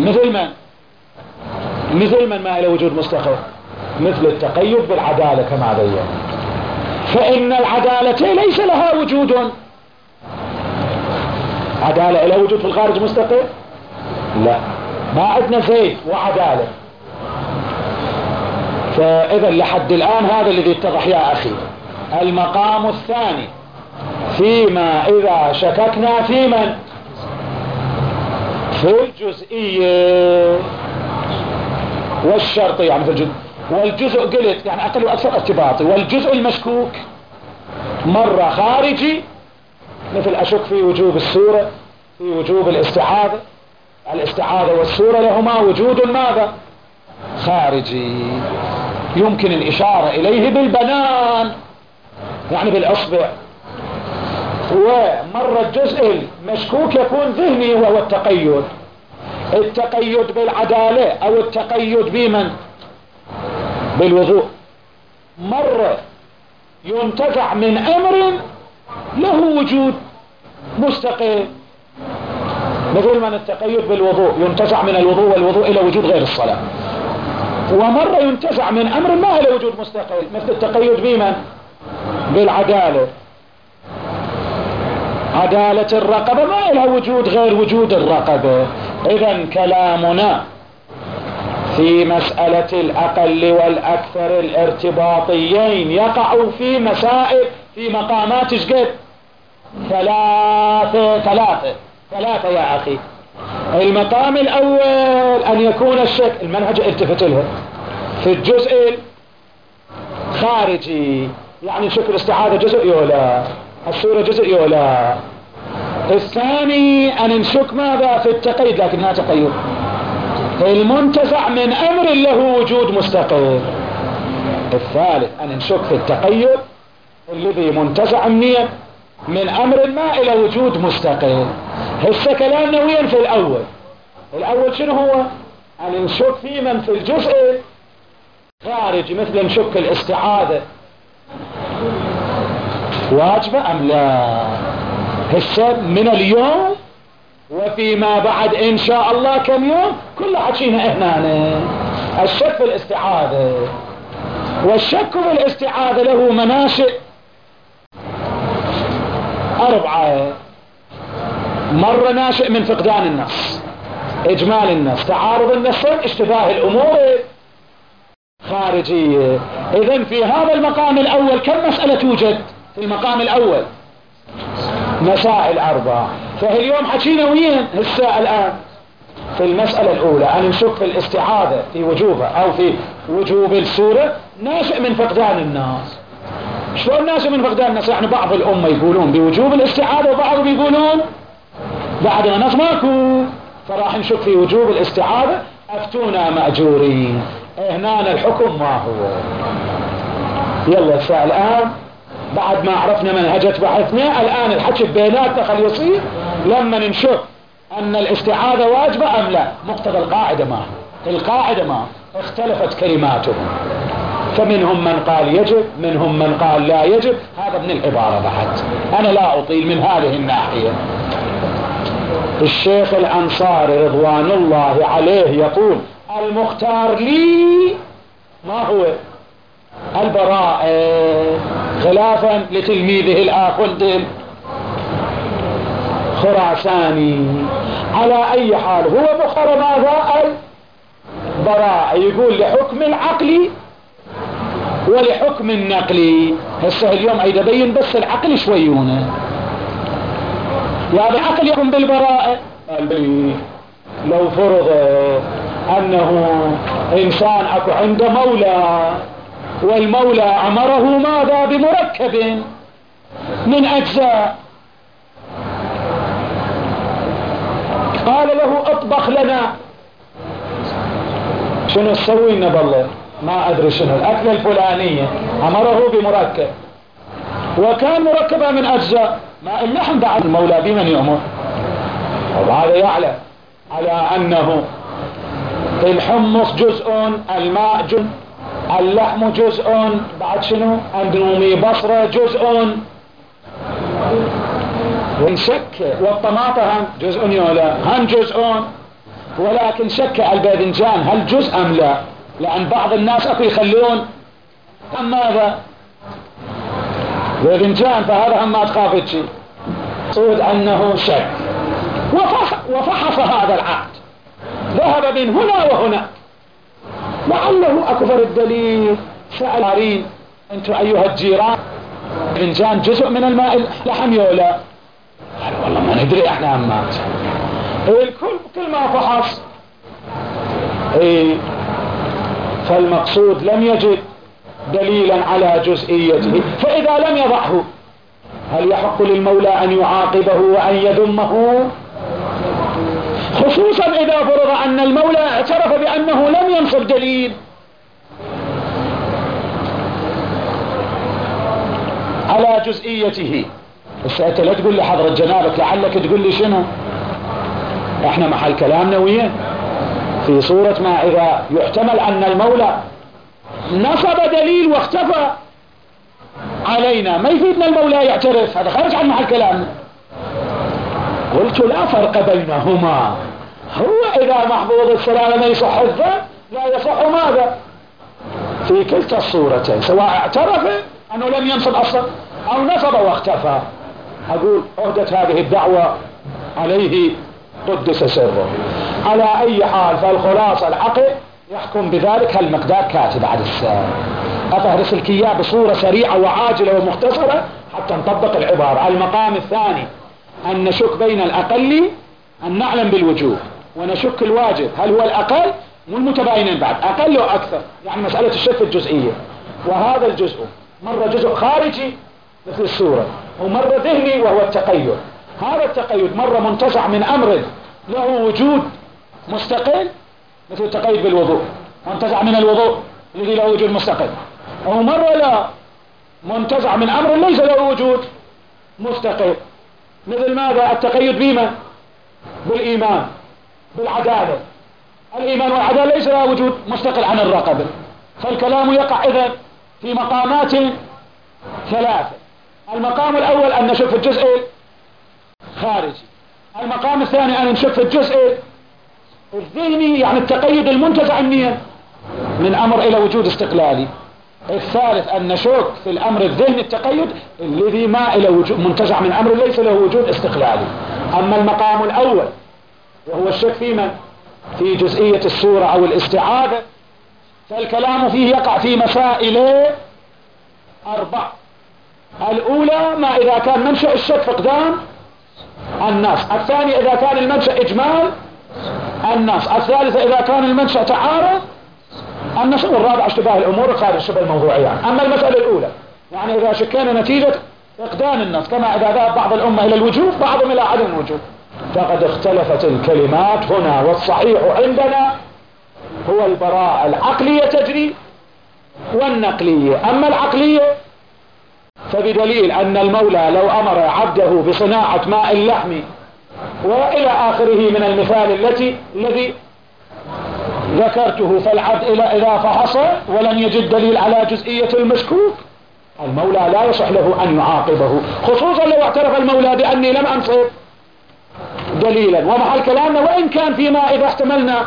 مثل من ما إلى وجود مستقل، مثل التقيد بالعدالة كما بين. فإن العدالة ليس لها وجود. عدالة لها وجود في الخارج مستقل؟ لا، ما عندنا زيد وعدالة. فإذا لحد الآن هذا الذي اتضح يا أخي. المقام الثاني فيما إذا شككنا في من؟ في الجزئية والشرط، يعني في الجزء والجزء قلت يعني أقل وأكثر ارتباطي، والجزء المشكوك مرة خارجي، مثل أشك في وجوب السورة، في وجوب الاستعاذة. الاستعاذة والسورة لهما وجود ماذا؟ خارجي، يمكن الإشارة إليه بالبنان يعني بالأصبع. ومرة الجزء المشكوك يكون ذهني وهو التقيد. التقيد بالعدالة أو التقيد بمن؟ بالوضوء. مرة ينتفع من أمر له وجود مستقل، مثل من التقيد بالوضوء ينتفع من الوضوء والوضوء إلى وجود غير الصلاة. ومرة ينتفع من أمر ما إلى وجود مستقل، مثل التقيد بمن؟ بالعدالة. عدالة الرقبة ما إلها وجود غير وجود الرقبة. إذن كلامنا في مسألة الأقل والأكثر الارتباطيين يقع في مسائل في مقامات شقد؟ ثلاثة يا أخي. المقام الأول أن يكون الشك، المنهج التفت له في الجزء الخارجي، يعني شك الاستعاذة جزء يولا، السورة جزء يولا. الثاني أن نشك ماذا؟ في التقيد، لكنها تقيد المنتفع من أمر له وجود مستقل. الثالث أن نشك في التقيد الذي منتفع من أمر ما إلى وجود مستقل. هسه كلامنا وين في الأول؟ الأول شنو هو؟ أن نشك في من في الجزء خارج، مثل نشك الاستعاذة واجبة أم لا. هسه من اليوم وفيما بعد إن شاء الله كم يوم كل حكينا هنا الشك في الاستعاذة. والشك في الاستعاذة له مناشئ 4. مرة ناشئ من فقدان النص، إجمال النص، تعارض النصين، اشتباه الأمور خارجية. إذن في هذا المقام الأول كم مسألة توجد في المقام الأول؟ مسائل 4. فاليوم حكينا وين هسه الآن؟ في المسألة الأولى أن نشك في الاستعاذة في وجوبها أو في وجوب السورة ناشئ من فقدان الناس. شلون ناشئ من فقدان الناس؟ يعني بعض الأمة يقولون بوجوب الاستعاذة وبعضهم يقولون بعد ما نص ماكو، فراح نشك في وجوب الاستعاذة. أفتونا مأجورين. هنا الحكم ما هو. يلا الآن بعد ما عرفنا منهجة بحثنا، الآن الحكي بيناتنا خلي يصير لما نشك أن الاستعاذة واجبة أم لا. مقتضى القاعدة ما هو؟ القاعدة ما اختلفت كلماتهم، فمنهم من قال يجب، منهم من قال لا يجب. هذا من العبارة بعد، أنا لا أطيل من هذه الناحية. الشيخ الأنصاري رضوان الله عليه يقول المختار لي ما هو؟ البراءة، خلافا لتلميذه الآخر خراساني. على أي حال هو بخر ماذا؟ البراءة. يقول لحكم العقل ولحكم النقل. هسه اليوم عيد أبين بس العقل شويونه. يا العقل يقوم بالبراءة. لو فرض أنه إنسان أكو عنده مولى، والمولى أمره ماذا؟ بمركب من أجزاء، قال له اطبخ لنا، شنو تسوي لنا؟ بالله ما أدري شنو الأكلة الفلانية، أمره بمركب وكان مركبا من أجزاء. ما اللحم بعد المولى بمن يأمر؟ وهذا يعلم على أنه الحمص جزء، الماء جزء، اللحم جزء، بعد شنو؟ أندرومي بصرة جزء، ونشك والطماطة هم جزء يولا هم جزء. ولكن شك الباذنجان هل جزء أم لا؟ لأن بعض الناس أكو يخلون أم ماذا؟ باذنجان، فهذا هم ما تخافت شيء. صود أنه شك وفحص هذا العقد، ذهب من هنا وهنا، لعله أكثر الدليل. سأل عارين أنتم أيها الجيران باذنجان جزء من الماء لحم يولا؟ قال والله ما ندري احنا أمات. الكل كل ما فحص فالمقصود لم يجد دليلا على جزئيته، فإذا لم يضعه هل يحق للمولى أن يعاقبه وأن يذمه؟ خصوصا إذا فرض أن المولى اعترف بأنه لم ينصب دليل على جزئيته. بس أنت لا تقول لي حضرة جنابك، لعلك تقول لي شنو؟ احنا محل كلامنا وياه في صورة ما إذا يحتمل أن المولى نصب دليل واختفى علينا، ما يفيدنا المولى يعترف، هذا خارج عن محل كلامنا. قلت لا فرق بينهما، هو إذا محفوظ السلامة ما يصح الذنب لا يصح ماذا؟ في كلتا الصورتين، سواء اعترف أنه لم ينصب أصلا أو نصب واختفى. أقول عهدت هذه الدعوة عليه قدس سره. على أي حال فالخلاصة العقل يحكم بذلك. هالمقدار كاتب على السائل، أفهرس لك إياه بصورة سريعة وعاجلة ومختصرة حتى نطبق العبارة. المقام الثاني أن نشك بين الأقل، أن نعلم بالوجوب، ونشك الواجب هل هو الأقل، والمتباينين بعد أقل وأكثر، يعني مسألة الشك الجزئية. وهذا الجزء مرة جزء خارجي مثل الصورة، ومرة ذهني وهو التقيد. هذا التقيد مرة منتزع من أمر له وجود مستقل مثل التقيد بالوضوء، منتزع من الوضوء الذي له وجود مستقل، أو مرة لا منتزع من أمر ليس له وجود مستقل، مثل ماذا؟ التقيد بما؟ بالإيمان بالعدالة. الإيمان والعدالة ليس له وجود مستقل عن الرقبة، فالكلام يقع إذن في مقامات ثلاثة. المقام الأول أن نشوف الجزء خارجي، المقام الثاني أن نشوف الجزء الذهني، يعني التقيد المنتزع من أمر إلى وجود استقلالي. الثالث أن نشك في الأمر الذهني التقيد الذي ما إلى وجود منتزع من أمر ليس له وجود استقلالي. أما المقام الأول وهو الشك في من؟ في جزئية الصورة أو الاستعاذة، فالكلام فيه يقع في مسائل 4. الأولى ما إذا كان منشأ الشك فقدان النص، الثاني إذا كان المنشأ إجمال النص، الثالثة إذا كان المنشأ تعارض النص، والرابع اشتباه الأمور خارج الشبه الموضوعي. أما المسألة الأولى يعني إذا شكينا نتيجة فقدان النص، كما إذا ذهب بعض الأمة إلى الوجوب بعضهم إلى عدم الوجوب، فقد اختلفت الكلمات هنا. والصحيح عندنا هو البراءة العقلية تجري والنقلية. أما العقلية فبدليل أن المولى لو أمر عبده بصناعة ماء اللحم وإلى آخره من المثال الذي ذكرته، فالعبد إذا فحص ولم يجد دليل على جزئية المشكوك المولى لا يصح له أن يعاقبه، خصوصا لو اعترف المولى بأني لم أنصب دليلا. ومحل كلامنا وإن كان فيما إذا احتملنا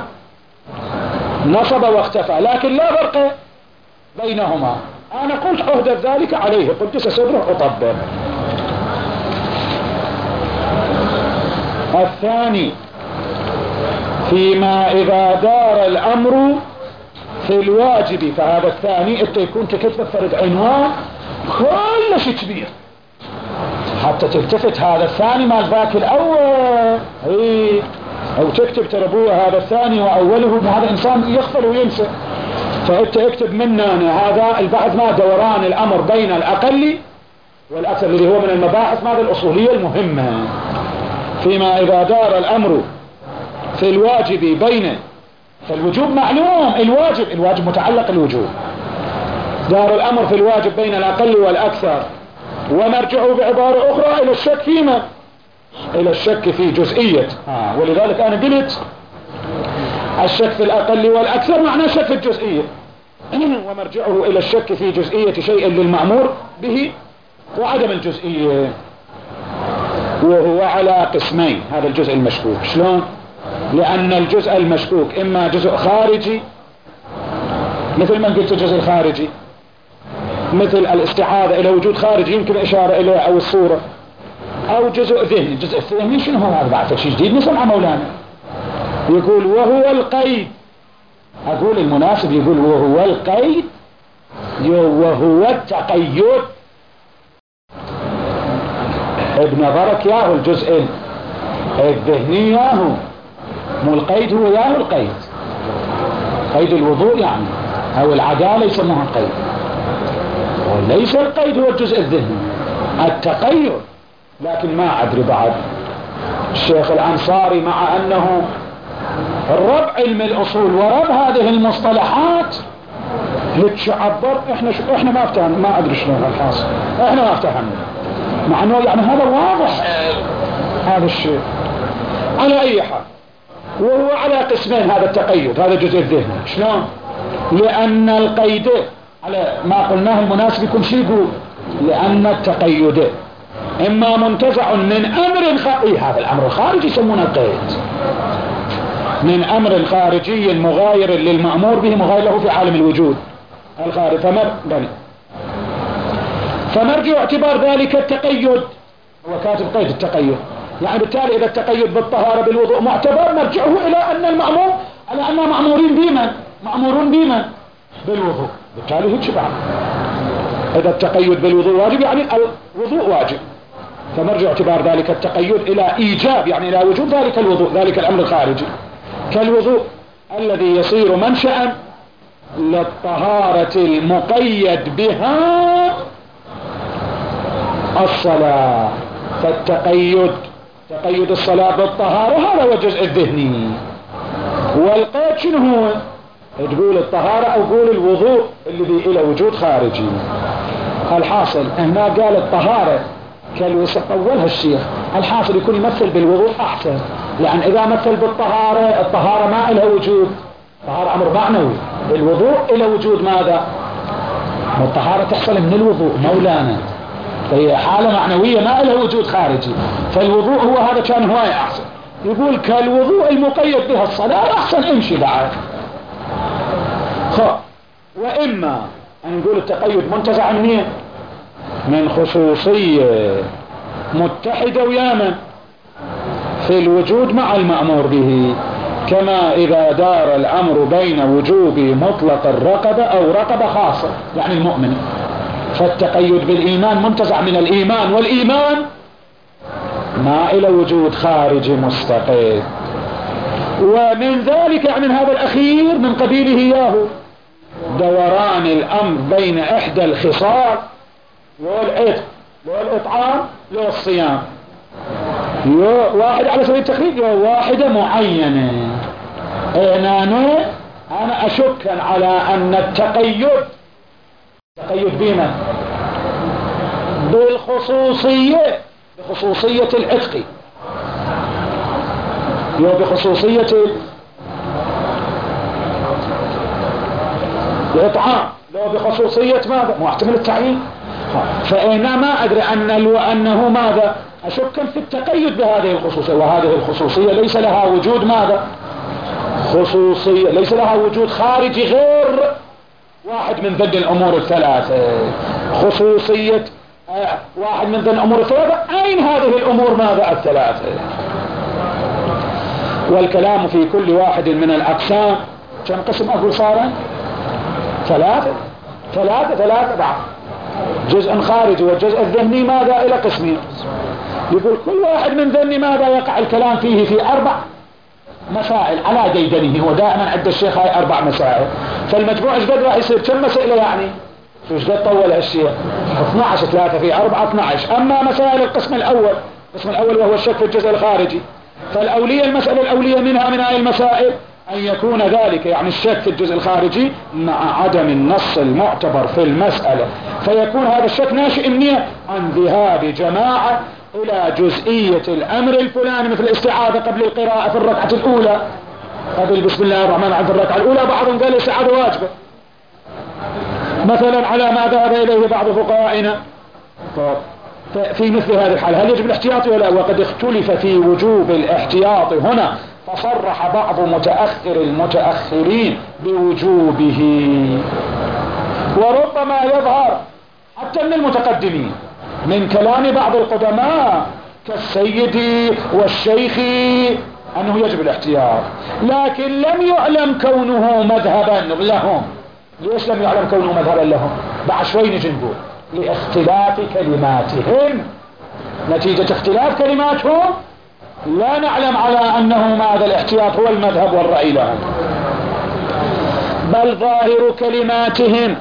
نصب واختفى، لكن لا فرق بينهما. أنا قلت عهد ذلك عليه قدس سره أطبق. الثاني فيما إذا دار الأمر في الواجب، فهذا الثاني انت يكون تكتب فرد عنوان كلش كبير حتى تلتفت هذا الثاني مال ذاك الأول، أو تكتب تربوه هذا الثاني وأوله، هذا إنسان يغفل وينسى. فأنت اكتب منا هذا البحث ما دوران الأمر بين الأقل والأكثر، الذي هو من المباحث ماذا الأصولية المهمة. فيما إذا دار الأمر في الواجب بين، فالوجوب معلوم، الواجب متعلق الوجوب، دار الأمر في الواجب بين الأقل والأكثر، ونرجع بعبارة أخرى إلى الشك فيما؟ إلى الشك في جزئية. ولذلك أنا قلت الشك في الأقل والأكثر معناه شك في الجزئية، ومرجعه إلى الشك في جزئية شيء للمأمور به وعدم الجزئية، وهو على قسمين. هذا الجزء المشكوك شلون؟ لأن الجزء المشكوك إما جزء خارجي مثل ما قلت الجزء الخارجي مثل الاستعاذة إلى وجود خارجي يمكن إشارة إليه أو الصورة، أو جزء ذهني. الجزء الذهني شنو هو؟ هذا بعد شيء جديد نسمع مولانا يقول وهو القيد. أقول المناسب يقول وهو القيد وهو التقيد. بنظرك ياهو الجزء الذهني ياهو، مو القيد هو ياهو القيد، قيد الوضوء يعني أو العدالة يسموها قيد، وليس القيد هو الجزء الذهني، التقيد. لكن ما أدري بعد الشيخ الأنصاري مع أنه رب علم الأصول ورب هذه المصطلحات هيك عبر احنا ما افتهم، ما ادري شلون الحاصل، احنا ما افتهمنا، مع انه يعني هذا واضح هذا الشيء. على اي حال وهو على قسمين هذا التقيد، هذا الجزء الذهني. شلون؟ لان القيد على ما قلناه المناسب يكون شيء يقول لان التقيد اما منتزع من امر خارجي، هذا الامر الخارجي يسمونه القيد، من امر خارجي مغاير للمأمور به، مغاير له في عالم الوجود الخارج. فمرجع اعتبار ذلك التقيد، هو كاتب قيد التقيد، يعني بالتالي اذا التقيد بالطهارة بالوضوء معتبر نرجعه الى ان المأمور على اننا مأمورون بمن بالوضوء، بالتالي هيك بعد اذا التقيد بالوضوء واجب يعني الوضوء واجب، فمرجع اعتبار ذلك التقيد الى ايجاب يعني الى وجود ذلك الوضوء، ذلك الامر الخارجي، كالوضوء الذي يصير منشأ للطهارة المقيد بها الصلاة. فالتقيد تقيد الصلاة بالطهارة هذا هو الجزء الذهني، والقيد شنو هو؟ تقول الطهارة او قول الوضوء الذي الى وجود خارجي. الحاصل هنا قال الطهارة كالوسط اولها الشيخ، الحاصل يكون يمثل بالوضوء احسن، لان اذا مثل بالطهارة الطهارة ما لها وجود، الطهارة امر معنوي، الوضوء الى وجود ماذا؟ والطهارة تحصل من الوضوء مولانا، فهي حالة معنوية ما لها وجود خارجي، فالوضوء هو هذا كان هواية احسن. يقول كالوضوء المقيد بها الصلاة احسن امشي بعد. واما ان نقول التقيد منتزع من خصوصية متحدة وياما في الوجود مع المأمور به، كما إذا دار الأمر بين وجوب مطلق الرقبة أو رقبة خاصة يعني المؤمن، فالتقيد بالإيمان منتزع من الإيمان، والإيمان ما إلى وجود خارجي مستقل. ومن ذلك يعني من هذا الأخير من قبيله ياهو دوران الأمر بين إحدى الخصال، والعتق والإطعام والصيام، واحد على سبيل التقريب واحدة معينة. أنا أشك على أن التقيد بما بخصوصية العتق وبخصوصية الإطعام، لو بخصوصية ماذا؟ محتمل التعيين. فأنا ما أدري أنه ماذا؟ أشك في التقيد بهذه الخصوصية، وهذه الخصوصية ليس لها وجود ماذا؟ خصوصية ليس لها وجود خارجي غير واحد من ضمن الأمور الثلاثة. خصوصية واحد من ضمن الأمور الثلاثة، أين هذه الأمور ماذا؟ الثلاثة. والكلام في كل واحد من الأقسام كم قسم أقول صار؟ ثلاثة بعض، جزء خارجي والجزء الذهني ماذا إلى قسمين. يقول كل واحد من ذني ماذا يقع الكلام فيه في 4 مسائل على ديدنه، ودائما عند الشيخ هاي 4 مسائل، فالمجموع ايش قد راح يصير كم مسألة يعني؟ ايش قد طول هالشيء؟ 12 3 في 4 12. اما مسائل القسم الاول وهو الشك في الجزء الخارجي، فالاولية المسألة الاولية منها من هاي المسائل ان يكون ذلك يعني الشك في الجزء الخارجي مع عدم النص المعتبر في المسألة، فيكون هذا الشك ناشئ عن ذهاب جماعة الى جزئية الامر الفلاني، مثل الاستعاذة قبل القراءة في الركعة الاولى، قبل بسم الله الرحمن الرحيم في الركعة الاولى، بعضهم قال الاستعاذة واجبة مثلا على ما ذهب اليه بعض فقهائنا. في مثل هذه الحالة هل يجب الاحتياط ولا؟ وقد اختلف في وجوب الاحتياط هنا، فصرح بعض المتأخرين بوجوبه. وربما يظهر حتى من المتقدمين، من كلام بعض القدماء كالسيد والشيخ أنه يجب الاحتياط، لكن لم يعلم كونه مذهبا لهم. ليش لم يعلم كونه مذهبا لهم؟ بعد شوي نجي نقول لاختلاف كلماتهم، نتيجة اختلاف كلماتهم لا نعلم على أنه ماذا الاحتياط هو المذهب والرأي لهم، بل ظاهر كلماتهم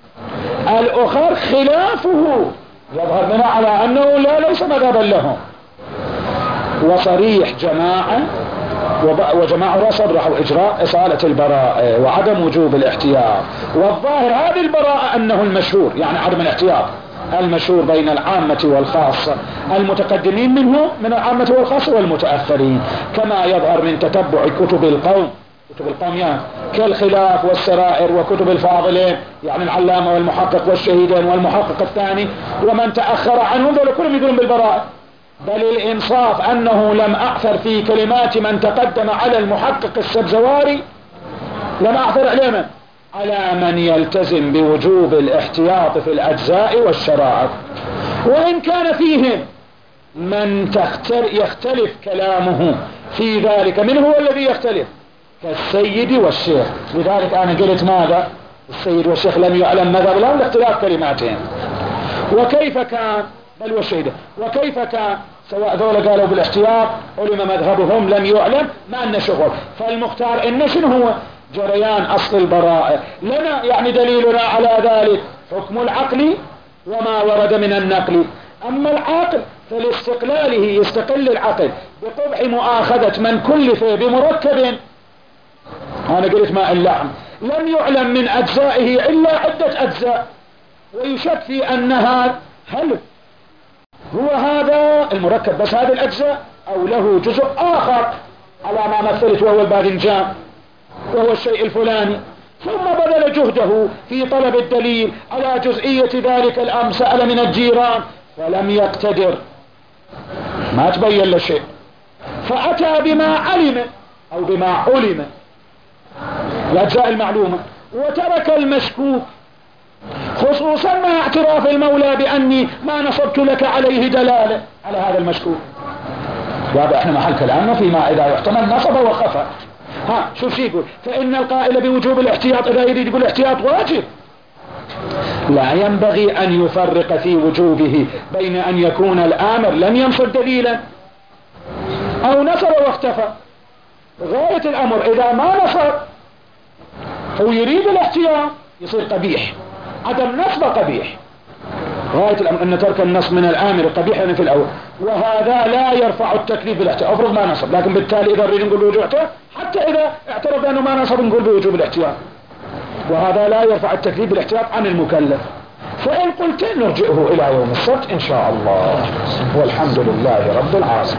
الأخر خلافه، يظهر منها على أنه ليس مذهبا لهم. وصريح جماعة وجماعة صرحوا إجراء إصالة البراءة وعدم وجوب الاحتياط، والظاهر هذه البراءة أنه المشهور، يعني عدم الاحتياط المشهور بين العامة والخاصة، المتقدمين منه من العامة والخاصة والمتأخرين، كما يظهر من تتبع كتب القوم يعني كالخلاف والسرائر وكتب الفاضلين، يعني العلامة والمحقق والشهيدين والمحقق الثاني ومن تأخر عنهم، دول كلهم يقولون بالبراءة. بل الإنصاف أنه لم أعثر في كلمات من تقدم على المحقق السبزواري، لم أعثر على من يلتزم بوجوب الاحتياط في الأجزاء والشرائع، وإن كان فيهم من يختلف كلامه في ذلك. من هو الذي يختلف؟ كالسيد والشيخ. لذلك أنا قلت ماذا؟ السيد والشيخ لم يعلم مذهب لهم لاختلاف كلماتهم. وكيف كان؟ بل والشهيد وكيف كان؟ سواء ذولا قالوا بالاحتياط علم مذهبهم لم يعلم، ما أن شغل. فالمختار إن شنو هو؟ جريان أصل البراءة لنا، يعني دليلنا على ذلك حكم العقل وما ورد من النقل. أما العقل فلاستقلاله يستقل العقل بقبح مؤاخذة من كلف بمركب، أنا قلت ماء اللحم لم يعلم من أجزائه إلا عدة أجزاء، ويشك في أن هل هو هذا المركب بس هذه الأجزاء أو له جزء آخر على ما مثلت وهو الباذنجان وهو الشيء الفلاني، ثم بذل جهده في طلب الدليل على جزئية ذلك الأمر، سأل من الجيران فلم يقتدر، ما تبين له شيء، فأتى بما علم أو بما علم الأجزاء المعلومة وترك المشكوك، خصوصا مع اعتراف المولى بأني ما نصبت لك عليه دلالة على هذا المشكوك. وهذا احنا محل كلامنا فيما إذا يحتمل نصب وخفى. شوف شي يقول؟ فإن القائل بوجوب الاحتياط إذا يريد يقول الاحتياط واجب، لا ينبغي أن يفرق في وجوبه بين أن يكون الآمر لم ينصب دليلا أو نصب واختفى. غاية الأمر إذا ما نصب هو يريد الاحتياط يصير قبيح، عدم نصب قبيح. غاية الأمر أن ترك النصب من الآمر قبيح في الأول، وهذا لا يرفع التكليف بالاحتياط. أفرض ما نصب، لكن بالتالي إذا نريد نقول بوجوب الاحتياط، حتى إذا اعترف أنه ما نصب نقول بوجوب الاحتياط، وهذا لا يرفع التكليف بالاحتياط عن المكلف. فإن قلت نرجئه إلى يوم السبت إن شاء الله، والحمد لله رب العالمين.